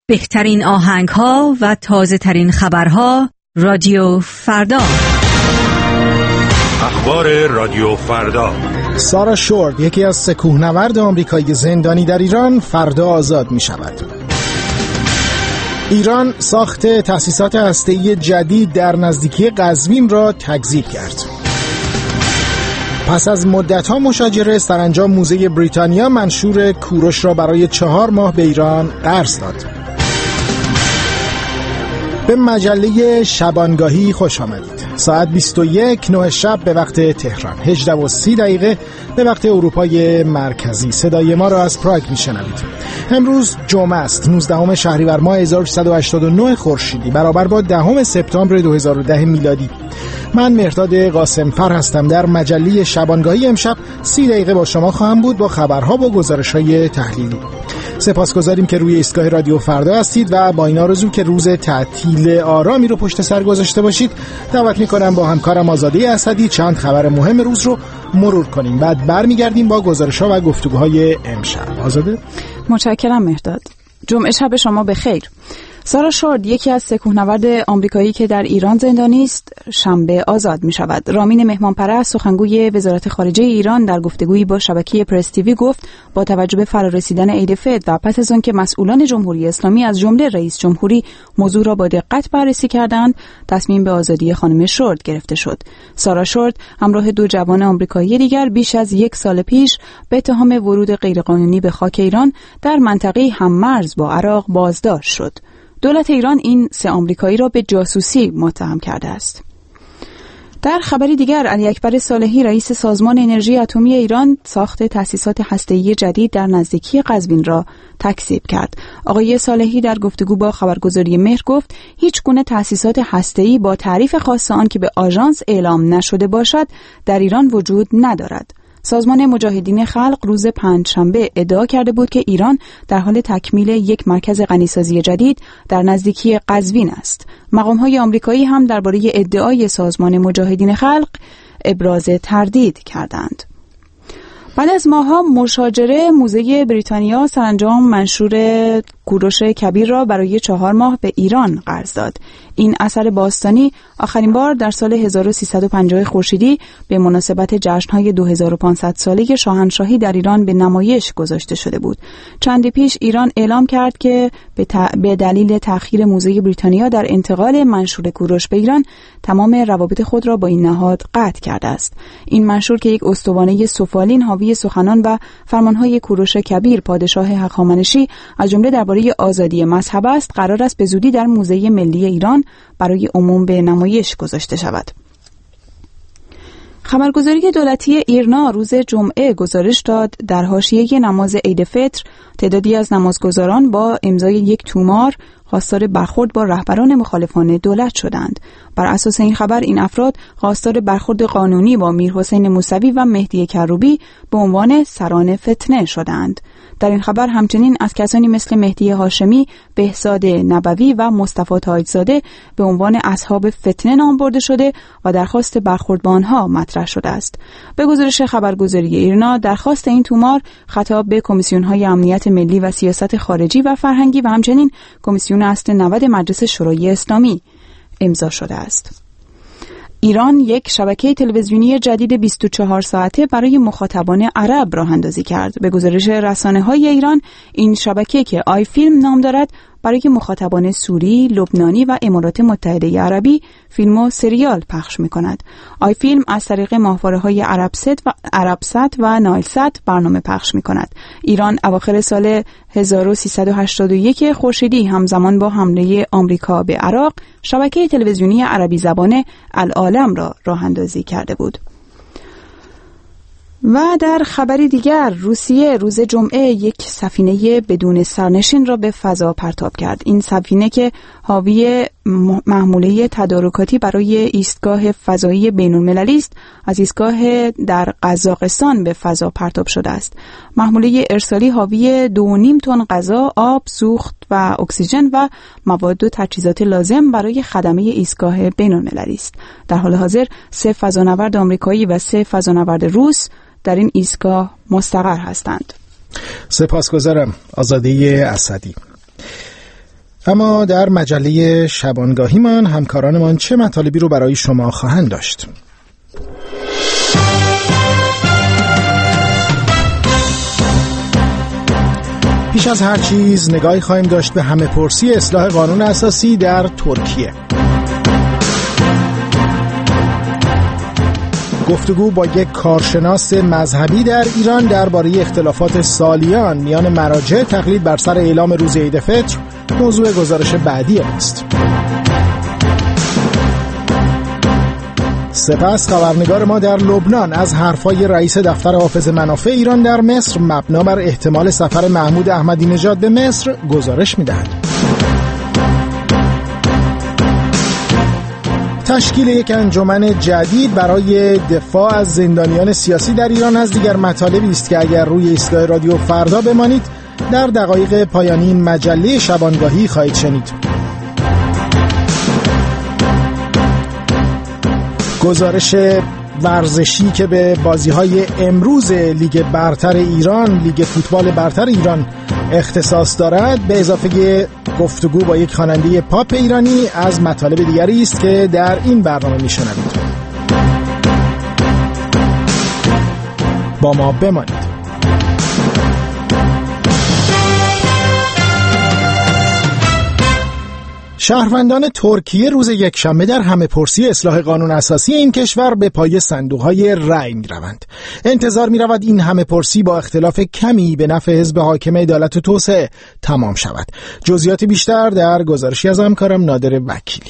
بهترین آهنگ‌ها و تازه‌ترین خبرها رادیو فردا. اخبار رادیو فردا. سارا شورد، یکی از 3 کوهنورد آمریکایی زندانی در ایران، فردا آزاد می شود. ایران ساخت تأسیسات هسته‌ای جدید در نزدیکی قزوین را تکذیب کرد. پس از مدت‌ها مشاجره، سرانجام موزه بریتانیا منشور کوروش را برای 4 ماه به ایران قرض داد. به مجله شبانگاهی خوش آمدید. ساعت 21:09 شب به وقت تهران، 18:30 به وقت اروپای مرکزی. صدای ما را از پراگ میشنوید. امروز جمعه است، 19 شهریور ماه 1389 خورشیدی، برابر با 10 سپتامبر 2010 میلادی. من مهرداد قاسمفر هستم. در مجله شبانگاهی امشب 30 دقیقه با شما خواهم بود با خبرها و گزارش‌های تحلیلی. سپاسگزاریم که روی ایستگاه رادیو فردا هستید و با این آرزو که روز تعطیل آرامی رو پشت سر گذاشته باشید، دعوت می‌کنم با همکارم آزاده اسدی چند خبر مهم روز رو مرور کنیم. بعد برمیگردیم با گزارش‌ها و گفتگوهای امشب. آزاده؟ متشکرم مهرداد. جمعه شب شما بخیر. سارا شورد، یکی از 3 کوهنورد آمریکایی که در ایران زندانی است، شنبه آزاد می شود. رامین مهمانپرست، سخنگوی وزارت خارجه ایران، در گفتگویی با شبکه پرس تیوی گفت با توجه به فرارسیدن عید فطر و پس از آن که مسئولان جمهوری اسلامی از جمله رئیس جمهوری موضوع را با دقت بررسی کردند، تصمیم به آزادی خانم شورد گرفته شد. سارا شورد همراه 2 جوان آمریکایی دیگر بیش از 1 سال پیش به اتهام ورود غیرقانونی به خاک ایران در منطقه هم‌مرز با عراق بازداشت شد. دولت ایران این 3 آمریکایی را به جاسوسی متهم کرده است. در خبری دیگر، علی اکبر صالحی، رئیس سازمان انرژی اتمی ایران، ساخت تأسیسات هسته‌ای جدید در نزدیکی قزوین را تکذیب کرد. آقای صالحی در گفتگو با خبرگزاری مهر گفت هیچ گونه تأسیسات هسته‌ای با تعریف خاص آن که به آژانس اعلام نشده باشد در ایران وجود ندارد. سازمان مجاهدین خلق روز پنجشنبه ادعا کرده بود که ایران در حال تکمیل یک مرکز غنیسازی جدید در نزدیکی قزوین است. مقام‌های آمریکایی هم درباره ادعای سازمان مجاهدین خلق ابراز تردید کردند. بعد از ماه‌ها مشاجره، موزه بریتانیا سرانجام منشور کوروش کبیر را برای 4 ماه به ایران قرض داد. این اثر باستانی آخرین بار در سال 1350 خورشیدی به مناسبت جشن‌های 2500 ساله شاهنشاهی در ایران به نمایش گذاشته شده بود. چندی پیش ایران اعلام کرد که به دلیل تأخیر موزه بریتانیا در انتقال منشور کوروش به ایران، تمام روابط خود را با این نهاد قطع کرده است. این منشور که یک استوانه سفالین حاوی سخنان و فرمان‌های کوروش کبیر، پادشاه هخامنشی، از جمله درباره آزادی مذهب است، قرار است به زودی در موزه ملی ایران برای عموم به نمایش گذاشته شود. خبرگزاری دولتی ایرنا روز جمعه گزارش داد در حاشیه نماز عید فطر تعدادی از نمازگزاران با امضای یک تومار خواستار برخورد با رهبران مخالفان دولت شدند. بر اساس این خبر، این افراد خواستار برخورد قانونی با میرحسین موسوی و مهدی کروبی به عنوان سران فتنه شدند. در این خبر همچنین از کسانی مثل مهدی هاشمی، بهزاد نبوی و مصطفی تاجزاده به عنوان اصحاب فتنه نام برده شده و درخواست برخورد با آنها مطرح شده است. به گزارش خبرگزاری ایرنا، درخواست این تومار خطاب به کمیسیون‌های امنیت ملی و سیاست خارجی و فرهنگی و همچنین کمیسیون اصل 90 مجلس شورای اسلامی امضا شده است. ایران یک شبکه تلویزیونی جدید 24 ساعته برای مخاطبان عرب راه اندازی کرد. به گزارش رسانه‌های ایران، این شبکه که آی فیلم نام دارد، برای مخاطبان سوری، لبنانی و امارات متحده عربی فیلم و سریال پخش می‌کند. آی فیلم از طریق ماهواره‌های عربسات و نایلسات برنامه پخش می‌کند. ایران اواخر سال 1381 خورشیدی همزمان با حمله آمریکا به عراق، شبکه تلویزیونی عربی زبان العالم را راه اندازی کرده بود. و در خبری دیگر، روسیه روز جمعه یک سفینه بدون سرنشین را به فضا پرتاب کرد. این سفینه که حاوی محموله تدارکاتی برای ایستگاه فضایی بین‌المللی است، از ایستگاه در قزاقستان به فضا پرتاب شده است. محموله ارسالی حاوی 2.5 تن غذا، آب، سوخت و اکسیژن و مواد و تجهیزات لازم برای خدمه ایستگاه بین‌المللی است. در حال حاضر 3 فضانورد آمریکایی و 3 فضانورد روس در این ایستگاه مستقر هستند. سپاسگزارم آزاده اسدی. اما در مجله شبانگاهیمان همکارانمان چه مطالبی رو برای شما خواهند داشت؟ پیش از هر چیز نگاهی خواهیم داشت به همه پرسی اصلاح قانون اساسی در ترکیه. گفتگو با یک کارشناس مذهبی در ایران درباره اختلافات سالیان میان مراجع تقلید بر سر اعلام روز عید فطر موضوع گزارش بعدی است. سپس خبرنگار ما در لبنان از حرفای رئیس دفتر حافظ منافع ایران در مصر مبنا بر احتمال سفر محمود احمدی نژاد به مصر گزارش می‌دهد. تشکیل یک انجمن جدید برای دفاع از زندانیان سیاسی در ایران از دیگر مطالبی است که اگر روی ایستگاه رادیو فردا بمانید در دقایق پایانی این مجله شبانگاهی خواهید شنید. گزارش ورزشی که به بازی‌های امروز لیگ برتر ایران، لیگ فوتبال برتر ایران اختصاص دارد، به اضافه گفتگو با یک خواننده پاپ ایرانی از مطالب دیگری است که در این برنامه میشنوید. با ما بمانید. شهروندان ترکیه روز یکشنبه در همه پرسی اصلاح قانون اساسی این کشور به پای صندوق‌های رأی می‌روند. انتظار می‌رود این همه پرسی با اختلاف کمی به نفع حزب حاکم عدالت و توسعه تمام شود. جزئیات بیشتر در گزارشی از همکارم نادر وکیلی.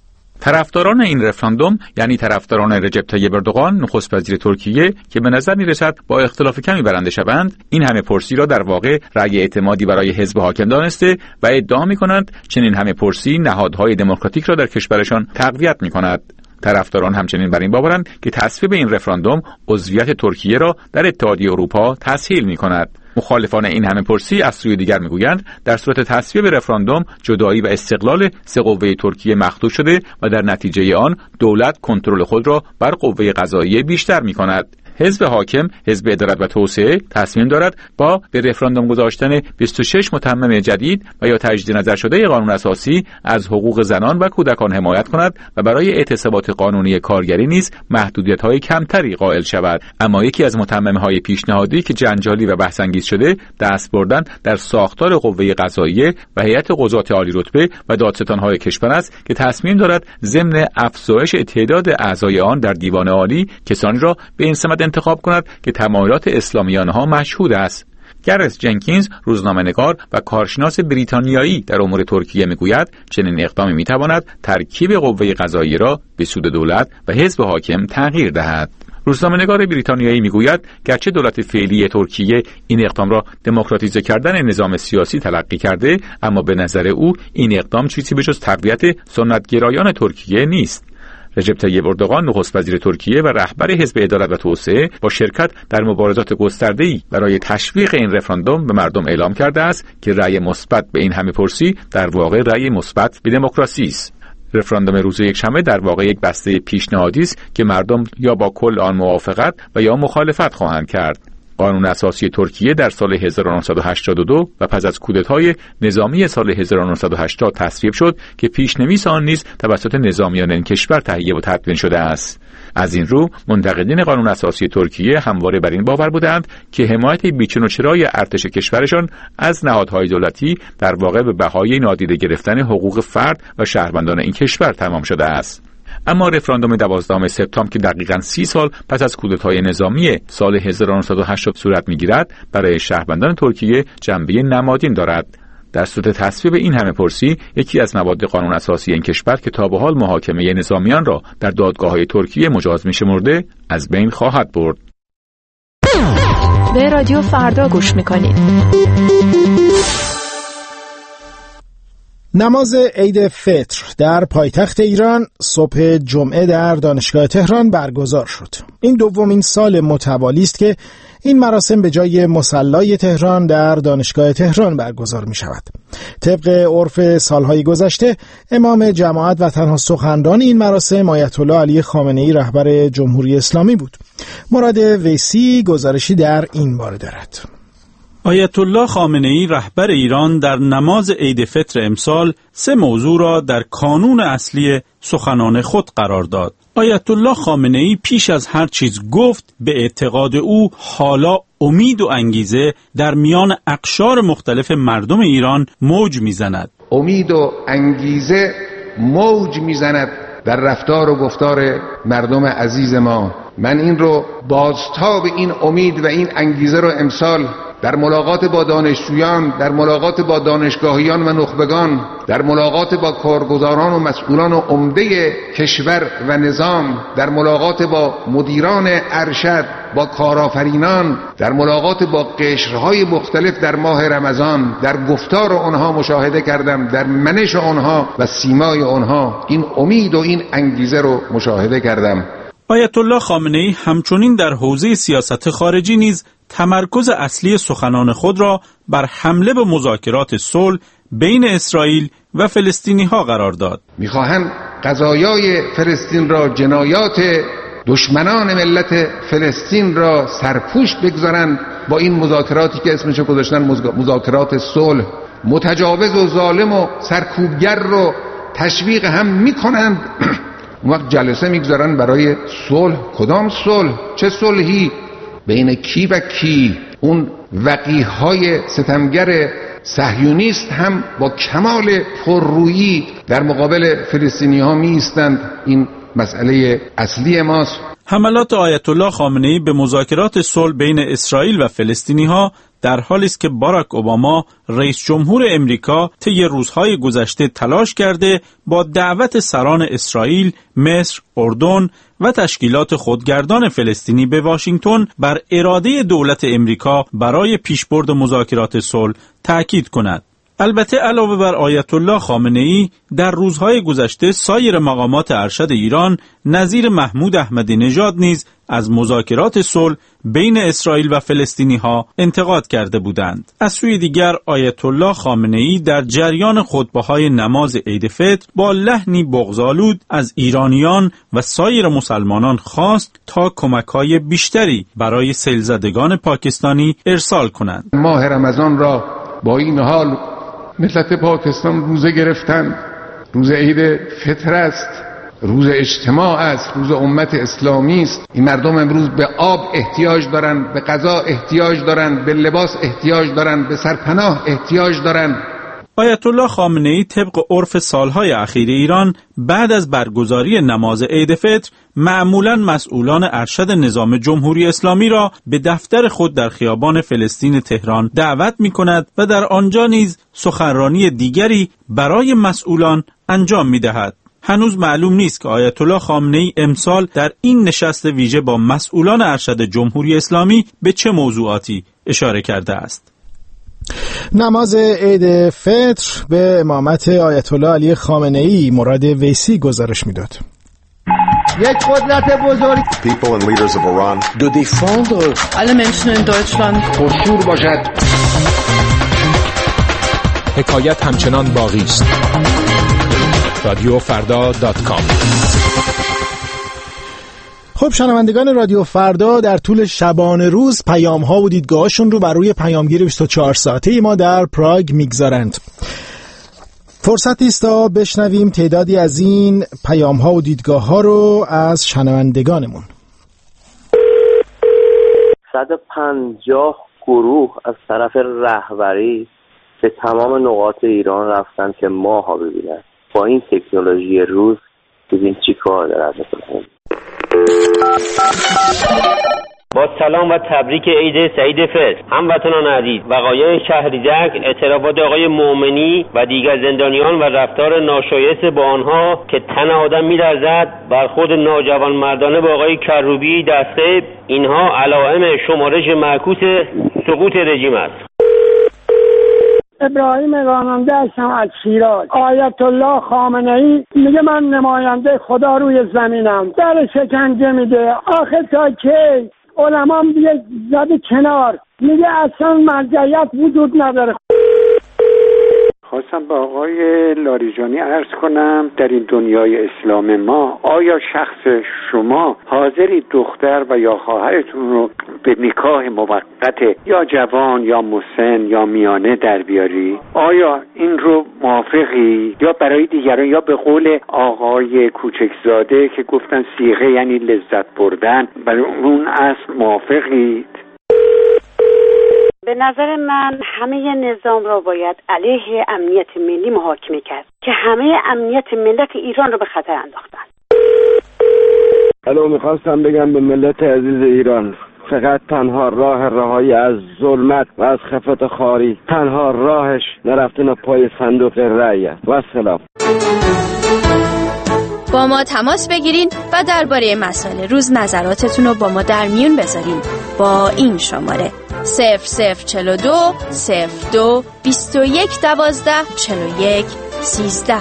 طرفداران این رفراندوم یعنی طرفداران رجب طیب اردوغان نخست وزیر ترکیه که به نظر می‌رسد با اختلاف کمی برنده شوند، این همه پرسی را در واقع رأی اعتمادی برای حزب حاکم دانسته و ادعا می‌کنند چنین همه پرسی نهادهای دموکراتیک را در کشورشان تقویت می‌کند. طرفداران همچنین بر این باورند که تصویب این رفراندوم عضویت ترکیه را در اتحادیه اروپا تسهیل می‌کند. مخالفان این همه پرسی از سوی دیگر میگویند در صورت تصویب رفراندوم جدایی و استقلال سه قوه ترکیه مخدوش شده و در نتیجه آن دولت کنترل خود را بر قوه قضاییه بیشتر می‌کند. حزب حاکم، حزب عدالت و توسعه تصمیم دارد با به رفراندوم گذاشتن 26 متمم جدید و یا تجدید نظر شده قانون اساسی از حقوق زنان و کودکان حمایت کند و برای اعتصابات قانونی کارگری نیز محدودیت‌های کمتری قائل شود. اما یکی از متمم‌های پیشنهادی که جنجالی و بحث‌انگیز شده، دست بردن در ساختار قوه قضاییه و هیئت قضات عالی رتبه و دادستان‌های کشور است که تصمیم دارد ضمن افزایش تعداد اعضای آن در دیوان عالی کسانی را به این سمت انتخاب کند که تمایلات اسلامی آنها مشهود است. گرس جنکینز روزنامه‌نگار و کارشناس بریتانیایی در امور ترکیه میگوید چنین اقدامی میتواند ترکیب قوه قضاییه را به سود دولت و حزب حاکم تغییر دهد. روزنامه‌نگار بریتانیایی میگوید گرچه دولت فعلی ترکیه این اقدام را دموکراتیزه کردن نظام سیاسی تلقی کرده، اما به نظر او این اقدام چیزی به جز تقویت سنت‌گرایان ترکیه نیست. رجب طیب اردوغان نخست وزیر ترکیه و رهبر حزب عدالت و توسعه با شرکت در مبارزات گسترده‌ای برای تشویق این رفراندوم به مردم اعلام کرده است که رأی مثبت به این همه پرسی در واقع رأی مثبت به دموکراسی است. رفراندوم روز یکشنبه در واقع یک بسته پیشنهادی است که مردم یا با کل آن موافقت و یا مخالفت خواهند کرد. قانون اساسی ترکیه در سال 1982 و پس از کودتای نظامی سال 1980 تصویب شد که پیشنویس آن نیز توسط نظامیان این کشور تهیه و تدوین شده است. از این رو منتقدین قانون اساسی ترکیه همواره بر این باور بودند که حمایت بیچون و چرای ارتش کشورشان از نهادهای دولتی در واقع به بهای نادیده گرفتن حقوق فرد و شهروندان این کشور تمام شده است. اما رفراندوم 12 سپتامبر که دقیقاً 30 سال پس از کودتای نظامی سال 1980 صورت می‌گیرد، برای شهروندان ترکیه جنبه نمادین دارد. در صورت تصویب این همه پرسی، یکی از مواد قانون اساسی این کشور که تا به حال محاکمه نظامیان را در دادگاه‌های ترکیه مجاز می‌شمرده، از بین خواهد برد. به رادیو فردا گوش می‌کنید. نماز عید فطر در پایتخت ایران صبح جمعه در دانشگاه تهران برگزار شد. این دومین سال متوالی است که این مراسم به جای مصلی تهران در دانشگاه تهران برگزار می شود. طبق عرف سالهای گذشته، امام جماعت و تنها سخنران این مراسم آیت الله علی خامنه‌ای رهبر جمهوری اسلامی بود. مراد ویسی گزارشی در این باره دارد. آیت الله خامنه‌ای رهبر ایران در نماز عید فطر امسال 3 موضوع را در کانون اصلی سخنان خود قرار داد. آیت الله خامنه‌ای پیش از هر چیز گفت به اعتقاد او حالا امید و انگیزه در میان اقشار مختلف مردم ایران موج میزند. امید و انگیزه موج میزند در رفتار و گفتار مردم عزیز ما. من این رو بازتاب این امید و این انگیزه رو امسال در ملاقات با دانشجویان، در ملاقات با دانشگاهیان و نخبگان، در ملاقات با کارگزاران و مسئولان و عمده کشور و نظام، در ملاقات با مدیران ارشد، با کارآفرینان، در ملاقات با قشرهای مختلف در ماه رمضان، در گفتار آنها مشاهده کردم، در منش آنها و سیمای آنها این امید و این انگیزه رو مشاهده کردم. آیت الله خامنه‌ای همچنین در حوزه سیاست خارجی نیز تمرکز اصلی سخنان خود را بر حمله به مذاکرات صلح بین اسرائیل و فلسطینی‌ها قرار داد. می‌خواهند قضایای فلسطین را، جنایات دشمنان ملت فلسطین را سرپوش بگذارند با این مذاکراتی که اسمشو گذاشتن مذاکرات صلح. متجاوز و ظالم و سرکوبگر رو تشویق هم می‌کنند. اون وقت جلسه میگذارن برای صلح. کدام صلح؟ چه صلحی؟ بین کی و کی؟ اون وقیحهای ستمگر صهیونیست هم با کمال پررویی در مقابل فلسطینی ها می ایستند. این مسئله اصلی ماست. حملات آیت الله خامنه‌ای به مذاکرات صلح بین اسرائیل و فلسطینی‌ها در حالی است که باراک اوباما رئیس جمهور امریکا طی روزهای گذشته تلاش کرده با دعوت سران اسرائیل، مصر، اردن و تشکیلات خودگردان فلسطینی به واشنگتن بر اراده دولت امریکا برای پیشبرد مذاکرات صلح تأکید کند. البته علاوه بر آیت الله خامنه‌ای در روزهای گذشته سایر مقامات ارشد ایران نظیر محمود احمدی نژاد نیز از مذاکرات صلح بین اسرائیل و فلسطینی‌ها انتقاد کرده بودند. از سوی دیگر آیت الله خامنه‌ای در جریان خطبه‌های نماز عید فطر با لحنی بغض‌آلود از ایرانیان و سایر مسلمانان خواست تا کمک‌های بیشتری برای سیل‌زدگان پاکستانی ارسال کنند. ماه رمضان را با این حال ملت پاکستان روزه گرفتند. روز عید فطر است، روز اجتماع است، روز امت اسلامی است. این مردم امروز به آب احتیاج دارند، به غذا احتیاج دارند، به لباس احتیاج دارند، به سرپناه احتیاج دارند. آیت الله خامنه‌ای طبق عرف سالهای اخیر ایران بعد از برگزاری نماز عید فطر معمولاً مسئولان ارشد نظام جمهوری اسلامی را به دفتر خود در خیابان فلسطین تهران دعوت می‌کند و در آنجا نیز سخنرانی دیگری برای مسئولان انجام می‌دهد. هنوز معلوم نیست که آیت الله خامنه‌ای امسال در این نشست ویژه با مسئولان ارشد جمهوری اسلامی به چه موضوعاتی اشاره کرده است. نماز عید فطر به امامت آیت الله علی خامنه‌ای مراد ویسی گزارش میداد. یک قدرت بزرگ People and leaders of Iran do defend alle Menschen in Deutschland پرشور باشد. حکایت همچنان باقی است. رادیوفردا.com. خب شنوندگان رادیو فردا در طول شبانه روز پیام ها و دیدگاهاشون رو بر روی پیامگیر 24 ساعته ما در پراگ میگذارند. فرصتی است تا بشنویم تعدادی از این پیام ها و دیدگاه ها رو از شنوندگانمون. 150 گروه از طرف رهبری به تمام نقاط ایران رفتن که ماه ها ببینن. با این تکنولوژی روز ببین چی کار دارد میکنن. با سلام و تبریک عید سعید فطر هموطنان عزیز. وقایع شهریزک، اعترافات آقای مومنی و دیگر زندانیان و رفتار ناشایست با آنها که تن آدم می‌لرزد، برخورد ناجوانمردانه با آقای کروبی دسته، اینها علائم شمارش معکوس سقوط رژیم است. ابراهیم راننده هستم از شیراز. آیت الله خامنه‌ای میگه من نماینده خدا روی زمینم، در شکنجه میده. آخه تا کی؟ علما دیگه زده کنار، میگه اصلا مرجعیت وجود نداره. خواستم به آقای لاریجانی عرض کنم در این دنیای اسلام ما آیا شخص شما حاضری دختر و یا خواهرتون رو به نکاح موقت یا جوان یا مسن یا میانه در بیاری؟ آیا این رو موافقی یا برای دیگران، یا به قول آقای کوچکزاده که گفتن صیغه یعنی لذت بردن، برای اون اصل موافقید؟ به نظر من همه نظام را باید علیه امنیت ملی محاکمه کرد که همه امنیت ملت ایران را به خطر انداختن. الو، میخواستم بگم به ملت عزیز ایران فقط تنها راه رهایی از ظلمت و از خفت خاری، تنها راهش نرفتن پای صندوق رأی است. و السلام. با ما تماس بگیرین و درباره مسائل روز نظراتتون رو با ما در میون بذارین با این شماره 0042 02 21 12 41 13.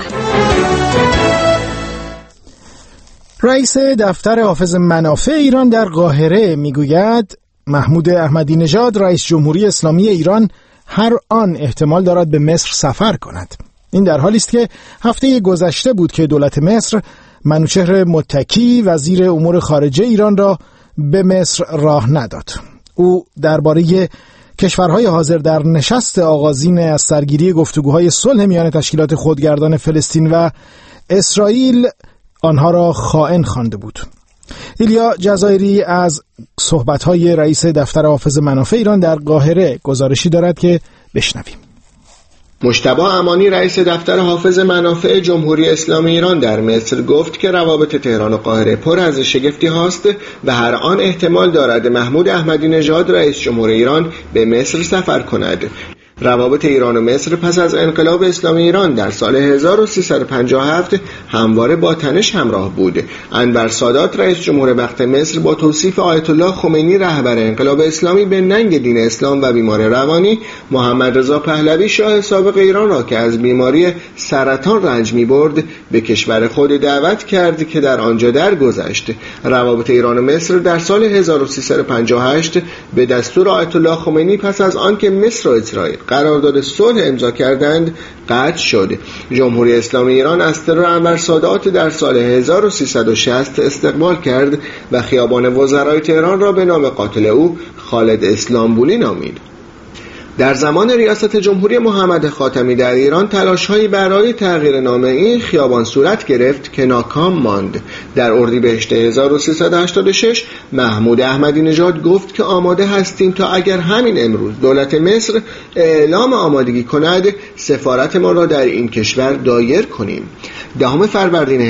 رئیس دفتر حافظ منافع ایران در قاهره میگوید محمود احمدی نژاد رئیس جمهوری اسلامی ایران هر آن احتمال دارد به مصر سفر کند. این در حالی است که هفته گذشته بود که دولت مصر منوچهر متکی وزیر امور خارجه ایران را به مصر راه نداد. او درباره کشورهای حاضر در نشست آغازین از سرگیری گفتگوهای صلح میان تشکیلات خودگردان فلسطین و اسرائیل آنها را خائن خوانده بود. ایلیا جزایری از صحبت‌های رئیس دفتر حافظ منافع ایران در قاهره گزارشی دارد که بشنویم. مجتبی امانی رئیس دفتر حافظ منافع جمهوری اسلامی ایران در مصر گفت که روابط تهران و قاهره پر از شگفتی هاست و هر آن احتمال دارد محمود احمدی نژاد رئیس جمهور ایران به مصر سفر کند. روابط ایران و مصر پس از انقلاب اسلامی ایران در سال 1357 همواره با تنش همراه بود. انور سادات رئیس جمهور وقت مصر با توصیف آیت الله خمینی رهبر انقلاب اسلامی به ننگ دین اسلام و بیمار روانی، محمد رضا پهلوی شاه سابق ایران را که از بیماری سرطان رنج می‌برد به کشور خود دعوت کرد که در آنجا درگذشت. روابط ایران و مصر در سال 1358 به دستور آیت الله خمینی پس از آنکه مصر و اسرائیل قرارداد صلح امضا کردند قطع شد. جمهوری اسلامی ایران از ترور انور سادات در سال 1360 استقبال کرد و خیابان وزرای تهران را به نام قاتل او خالد اسلامبولی نامید. در زمان ریاست جمهوری محمد خاتمی در ایران تلاش‌هایی برای تغییر نام این خیابان صورت گرفت که ناکام ماند. در اردیبهشت 1386 محمود احمدی نژاد گفت که آماده هستیم تا اگر همین امروز دولت مصر اعلام آمادگی کند سفارت ما را در این کشور دایر کنیم. 10 فروردین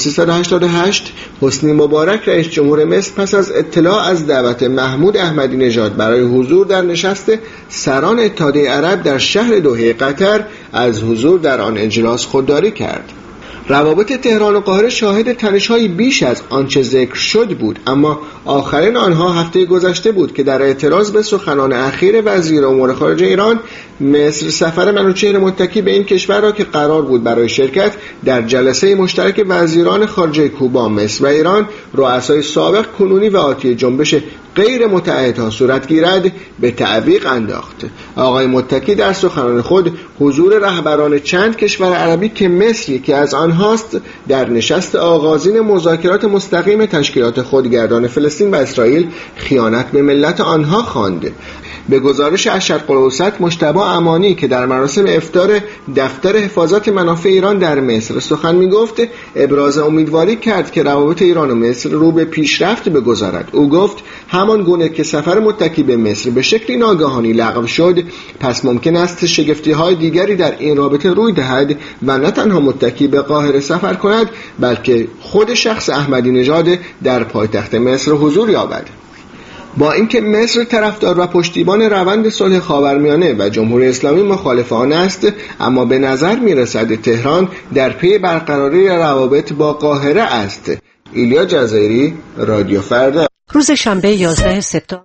1388 حسنی مبارک رئیس جمهور مصر پس از اطلاع از دعوت محمود احمدی نژاد برای حضور در نشست سران اتحادیه عرب در شهر دوحه قطر از حضور در آن اجلاس خودداری کرد. روابط تهران و قاهره شاهد تنش‌های بیش از آنچه ذکر شد بود، اما آخرین آنها هفته گذشته بود که در اعتراض به سخنان اخیر وزیر امور خارجه ایران مصر سفر منوچهر متکی به این کشور را که قرار بود برای شرکت در جلسه مشترک وزیران خارجه کوبا، مصر و ایران، رؤسای سابق، کنونی و آتی جنبش غیر متعهدها صورت گیرد به تعویق انداخت. آقای متکی در سخنان خود حضور رهبران چند کشور عربی که مصر یکی از آنهاست در نشست آغازین مذاکرات مستقیم تشکیلات خودگردان فلسطین و اسرائیل خیانت به ملت آنها خواند. به گزارش الشرق الاوسط مجتبی امانی که در مراسم افطار دفتر حفاظت منافع ایران در مصر سخن می‌گفت، ابراز امیدواری کرد که روابط ایران و مصر رو به پیشرفت بگذارد. او گفت همان گونه که سفر متکی به مصر به شکلی ناگهانی لغو شد، پس ممکن است شگفتی‌های دیگری در این رابطه روی دهد و نه تنها متکی به قاهره سفر کند، بلکه خود شخص احمدی نژاد در پایتخت مصر حضور یابد. با اینکه مصر طرفدار و پشتیبان روند صلح خاورمیانه و جمهوری اسلامی مخالف آن است، اما به نظر می‌رسد تهران در پی برقراری روابط با قاهره است. ایلیا جزایری، رادیو فردا. روز شنبه 11 سپتامبر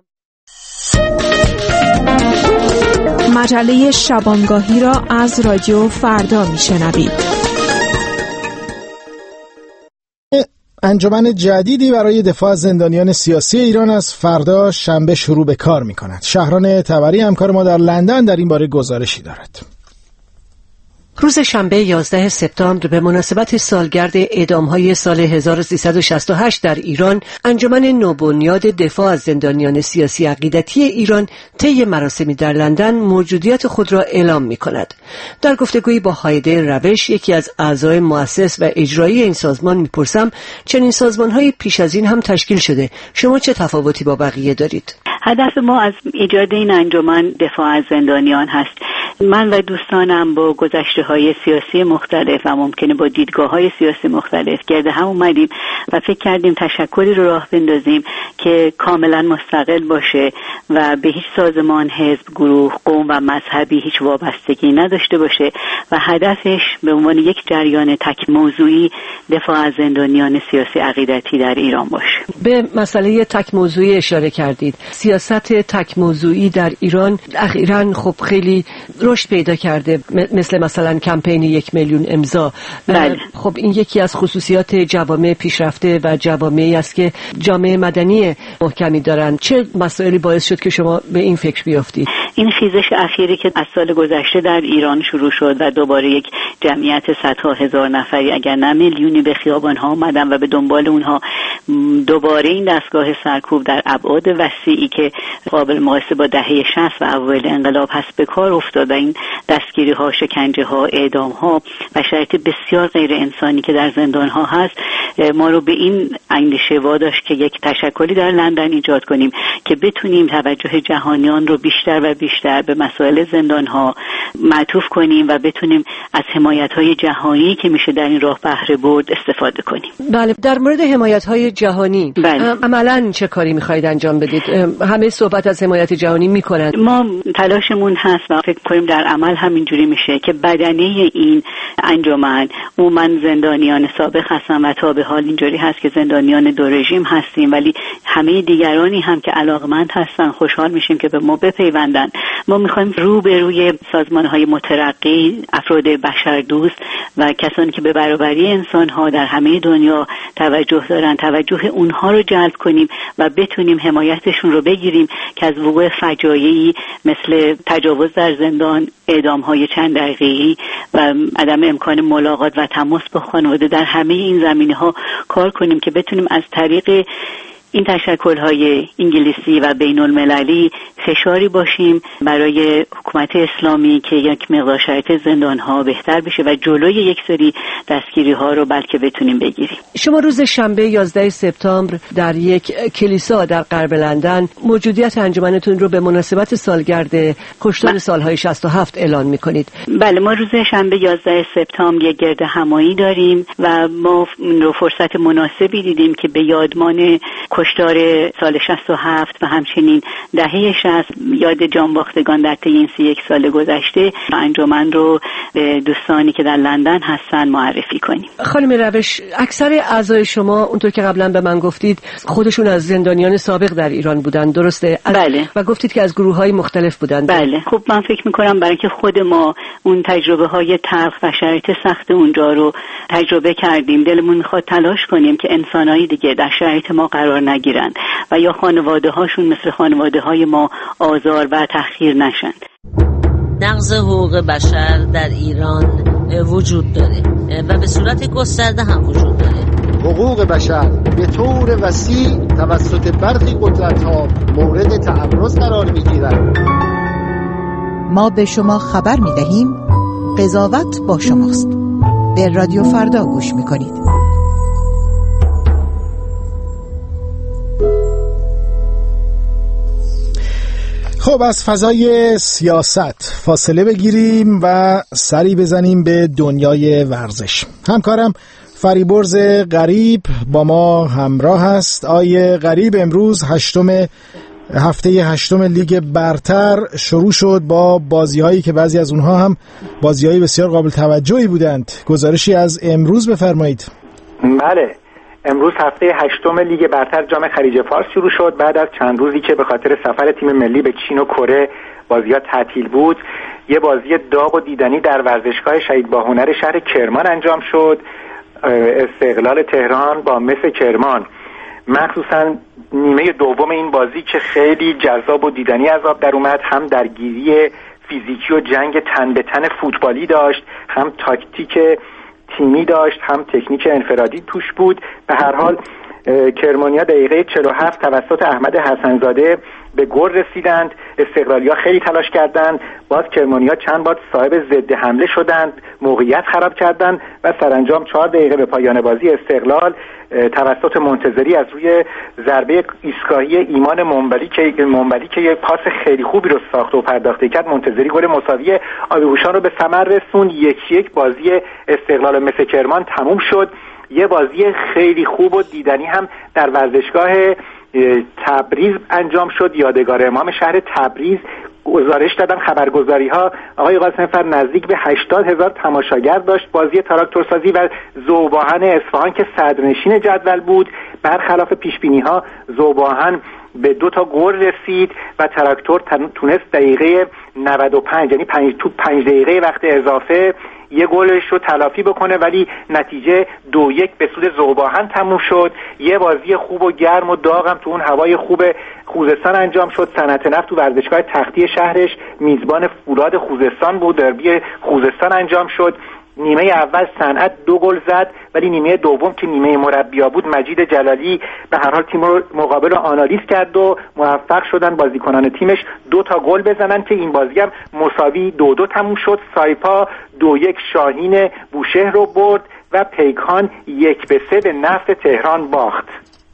مجله شبانگاهی را از رادیو فردا میشنوید. انجمن جدیدی برای دفاع از زندانیان سیاسی ایران از فردا شنبه شروع به کار می‌کند. شهران طبری همکار ما در لندن در این باره گزارشی دارد. روز شنبه 11 سپتامبر به مناسبت سالگرد اعدام‌های سال 1368 در ایران، انجمن نوبنیاد دفاع از زندانیان سیاسی عقیدتی ایران طی مراسمی در لندن موجودیت خود را اعلام می‌کند. در گفتگویی با هایده روش، یکی از اعضای مؤسس و اجرایی این سازمان، می‌پرسم چنین سازمان‌هایی پیش از این هم تشکیل شده، شما چه تفاوتی با بقیه دارید؟ هدف ما از ایجاد این انجمن دفاع از زندانیان هست. من و دوستانم با گذشته‌های سیاسی مختلف و ممکنه با دیدگاه‌های سیاسی مختلف گرد هم اومدیم و فکر کردیم تشکلی رو راه بندازیم که کاملا مستقل باشه و به هیچ سازمان، حزب، گروه، قوم و مذهبی هیچ وابستگی نداشته باشه و هدفش به عنوان یک جریان تک موضوعی دفاع از زندانیان سیاسی عقیدتی در ایران باشه. به مسئله تک موضوعی اشاره کردید. سیاست تک موضوعی در ایران اخیراً خب خیلی رشد پیدا کرده، مثلا کمپین 1 میلیون امضا. بله. خب این یکی از خصوصیات جوامع پیشرفته و جوامعی است که جامعه مدنی محکمی دارند. چه مسائلی باعث شد که شما به این فکر بیافتید؟ این خیزش اخیری که از سال گذشته در ایران شروع شد و دوباره یک جمعیت صدها هزار نفری اگر نه میلیونی به خیابان‌ها آمدن و به دنبال اونها دوباره این دستگاه سرکوب در ابعاد وسیعی که قابل مقایسه با دهه 60 و اوایل انقلاب هست به کار افتاد و این دستگیری‌ها، شکنجه‌ها، اعدام‌ها و شرایط بسیار غیر انسانی که در زندان‌ها هست ما رو به این اندیشه واداشت که یک تشکلی در لندن ایجاد کنیم که بتونیم توجه جهانیان رو بیشتر و بیشتر به مسائل زندان‌ها معطوف کنیم و بتونیم از حمایت‌های جهانی که میشه در این راه بهره برد استفاده کنیم. بله، در مورد حمایت‌های جهانی عملاً چه کاری می‌خواید انجام بدید؟ همه صحبت از حمایت جهانی می‌کنند. ما تلاشمون هست و فکر کنیم در عمل همینجوری میشه که بدنه این انجمن من زندانیان سابق هستم و تا به حال اینجوری هست که زندانیان دو رژیم هستیم، ولی همه دیگرانی هم که علاقمند هستن خوشحال میشیم که به ما بپیوندن. ما میخوایم رو به روی سازمان‌های مترقی، افراد بشردوست و کسانی که به برابری انسان‌ها در همه دنیا توجه دارن، توجه اونها رو جلب کنیم و بتونیم حمایتشون رو بگیریم که از وقوع فجایعی مثل تجاوز در زندان، اعدام‌های چند دقیقه‌ای و عدم امکان ملاقات و تماس با خانواده در همه این زمینه‌ها کار کنیم که بتونیم از طریق این تشکل‌های انگلیسی و بین‌المللی فشاری باشیم برای حکومت اسلامی که یک مقدار شرایط زندان‌ها بهتر بشه و جلوی یک سری دستگیری‌ها رو بلکه بتونیم بگیریم. شما روز شنبه 11 سپتامبر در یک کلیسا در غرب لندن موجودیت انجمنتون رو به مناسبت سالگرد کشتار سال‌های 67 اعلان می‌کنید. بله، ما روز شنبه 11 سپتامبر یک گرد همایی داریم و ما رو فرصت مناسبی دیدیم که به یادمان کشتار سال 67 و همچنین دهه 60 یاد جانباختگان در طی این 31 سال گذشته انجمن رو به دوستانی که در لندن هستن معرفی کنیم. خانم روش، اکثر اعضای شما اونطور که قبلا به من گفتید خودشون از زندانیان سابق در ایران بودن، درسته؟ بله. و گفتید که از گروه‌های مختلف بودن. بله. خب من فکر می‌کنم برای که خود ما اون تجربه‌های تلخ و شرایط سخت اونجا رو تجربه کردیم، دلمون می‌خواد تلاش کنیم که انسان‌های دیگه در شرایط ما قرار نگیرن و یا خانواده‌هاشون مثل خانواده‌های ما آزار و تحقیر نشند. نقض حقوق بشر در ایران وجود داره و به صورت گسترده هم وجود داره. حقوق بشر به طور وسیع توسط برخی قدرت‌ها مورد تعرض قرار می‌گیرد. ما به شما خبر می‌دهیم قضاوت با شماست. به رادیو فردا گوش می‌کنید. خب از فضای سیاست فاصله بگیریم و سری بزنیم به دنیای ورزش. همکارم فریبرز غریب با ما همراه است. آیه غریب، امروز هفته هشتم لیگ برتر شروع شد با بازی‌هایی که بعضی از اونها هم بازی‌های بسیار قابل توجهی بودند. گزارشی از امروز بفرمایید. بله، امروز هفته هشتم لیگ برتر جام خلیج فارس شروع شد بعد از چند روزی که به خاطر سفر تیم ملی به چین و کره بازی‌ها تعطیل بود. یه بازی داغ و دیدنی در ورزشگاه شهید باهنر شهر کرمان انجام شد. استقلال تهران با مس کرمان، مخصوصا نیمه دوم این بازی که خیلی جذاب و دیدنی از آب در اومد، هم درگیری فیزیکی و جنگ تن به تن فوتبالی داشت، هم تاکتیک تیمی داشت، هم تکنیک انفرادی توش بود. به هر حال کرمانیا دقیقه 47 توسط احمد حسنزاده به گل رسیدند. استقلالیا خیلی تلاش کردند، باز کرمانیا چند بار صاحب ضد حمله شدند، موقعیت خراب کردند و سرانجام 4 دقیقه به پایان بازی استقلال توسط منتظری از روی ضربه ایستگاهی ایمان منبلی که یک پاس خیلی خوبی رو ساخت و پرداخته کرد، منتظری گل مساوی آبی‌پوشان رو به ثمر رسوند. 1-1 بازی استقلال مثل کرمان تموم شد. یه بازی خیلی خوب و دیدنی هم در ورزشگاه تبریز انجام شد. یادگار امام شهر تبریز گزارش دادن خبرگزاری ها آقای قاسم‌فر نزدیک به 80,000 تماشاگر داشت بازی تراکتورسازی و ذوباهن اصفهان که صدرنشین جدول بود. برخلاف پیش بینی ها ذوباهن به 2 گل رسید و تراکتور تونست دقیقه 95 یعنی 5 دقیقه وقت اضافه یه گلش رو تلافی بکنه، ولی نتیجه 2-1 به سود ذوباهن تموم شد. یه بازی خوب و گرم و داغم تو اون هوای خوب خوزستان انجام شد. صنعت نفت تو ورزشگاه تختی شهرش میزبان فولاد خوزستان بود، دربی خوزستان انجام شد. نیمه اول صنعت 2 گل زد، ولی نیمه دوم که نیمه مربیا بود مجید جلالی به هر حال تیم مقابل رو آنالیز کرد و موفق شدن بازیکنان تیمش 2 گل بزنن که این بازی هم مساوی 2-2 تموم شد. سایپا 2-1 شاهین بوشهر رو برد و پیکان 1-3 به نفت تهران باخت.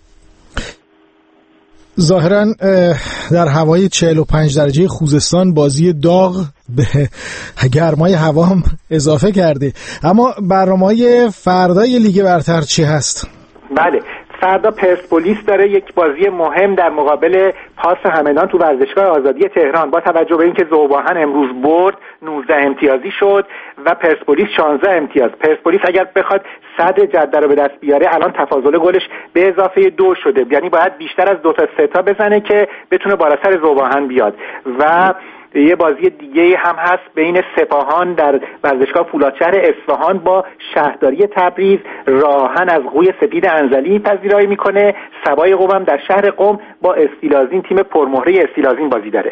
ظاهراً در هوای 45 درجه خوزستان بازی داغ به گرمای هوا هم اضافه کرده. اما برنامه‌های فردای لیگ برتر چی هست؟ بله، فردا پرسپولیس داره یک بازی مهم در مقابل پاس همدان تو ورزشگاه آزادی تهران. با توجه به اینکه ذوباهن امروز برد 19 امتیازی شد و پرسپولیس 16 امتیاز. پرسپولیس اگر بخواد صدر جدول رو به دست بیاره الان تفاضل گلش به اضافه 2 شده، یعنی باید بیشتر از 2 تا 3 بزنه که بتونه بالا سر ذوباهن بیاد. و یه بازی دیگه هم هست بین سپاهان در ورزشگاه فولادشهر اصفهان با شهرداری تبریز. راهن از قوی سپید انزلی پذیرایی میکنه. سبای قم هم در شهر قم با استیلازین، تیم پرمهره استیلازین بازی داره.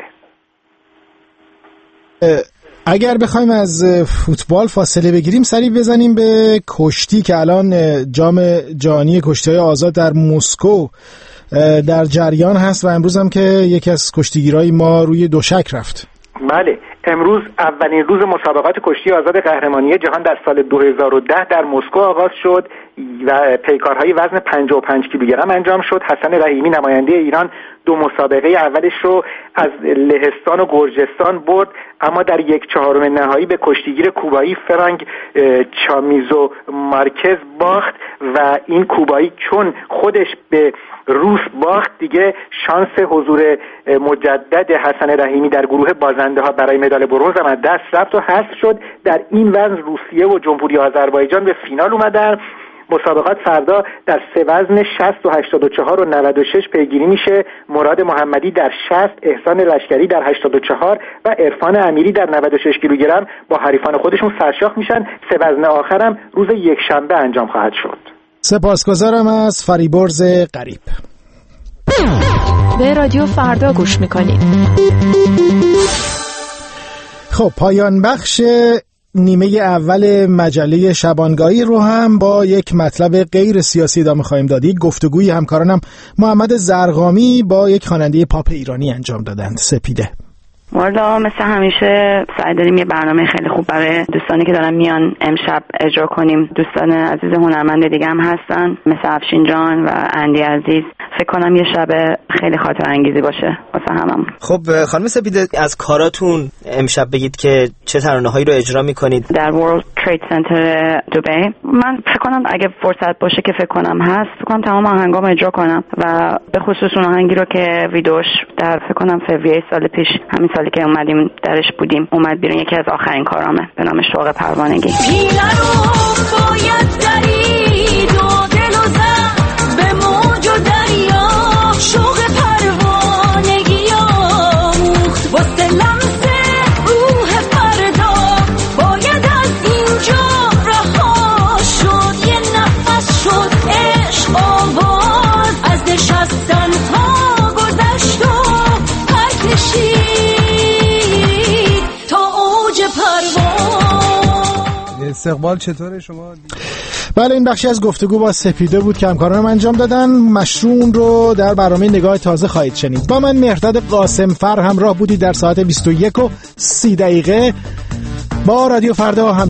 اگر بخوایم از فوتبال فاصله بگیریم سریع بزنیم به کشتی که الان جام جهانی کشتی‌های آزاد در مسکو در جریان هست و امروز هم که یکی از کشتیگیرای ما روی دوشک رفت. بله، امروز اولین روز مسابقات کشتی آزاد قهرمانی جهان در سال 2010 در مسکو آغاز شد و پیکارهای وزن 55 کیلوگرم انجام شد. حسن رحیمی نماینده ایران 2 مسابقه اولش رو از لهستان و گرجستان برد، اما در 1/4 نهایی به کشتیگیر کوبایی فرانک چامیزو مارکز باخت و این کوبایی چون خودش به روس باخت دیگه شانس حضور مجدد حسن رحیمی در گروه بازنده ها برای مدال برنز هم از دست رفت و حذف شد. در این وزن روسیه و جمهوری آذربایجان به فینال اومدن. مسابقات فردا در 3 وزن 60 و 84 و 96 پیگیری میشه. مراد محمدی در 60، احسان لشکری در 84 و عرفان امیری در 96 کیلوگرم با حریفان خودشون سرشاخ میشن. 3 وزن آخرم روز یکشنبه انجام خواهد شد. سپاسگزارم از فریبرز قریب. به رادیو فردا گوش میکنید. خب پایان بخش نیمه اول مجله شبانگاهی رو هم با یک مطلب غیر سیاسی ادامه خواهیم داد. یک گفتگوی همکارانم محمد زرقامی با یک خواننده پاپ ایرانی انجام دادند. سپیده. والا مثل همیشه سعی داریم یه برنامه خیلی خوب برای دوستانی که دارن میان امشب اجرا کنیم. دوستان عزیز هنرمند دیگه هم هستن مثل افشین جان و اندی عزیز. فکر کنم یه شب خیلی خاطر انگیزی باشه واسه هممون. خب خانم سپیده از کاراتون امشب بگید که چه ترانه‌هایی رو اجرا می‌کنید؟ در World Trade Center دبی من فکر کنم اگه فرصت باشه که فکر کنم هست فکر کنم تمام آهنگام اجرا کنم و به خصوص اون آهنگی رو که ویدیوش در فکر کنم فوریه سال پیش همین سالی که اومدیم درش بودیم اومد بیرون، یکی از آخرین کارامه به نام شوق پروانگی. پیله رو باید درید و دل و زن به موج و دریا شوق پروانگی آموخت واسه لمس روح فردا باید از اینجا رها شد. یه نفس شد عشق آواز از نشستن ها گذشت و پر کشید تا استقبال چطوره شما؟ بله این بخشی از گفتگو با سپیده بود که همکارانم انجام دادن. مشروع رو در برنامه نگاه تازه خواهید شنید. با من مهرداد قاسمفر همراه بودید در ساعت 21:30 با رادیو فردا.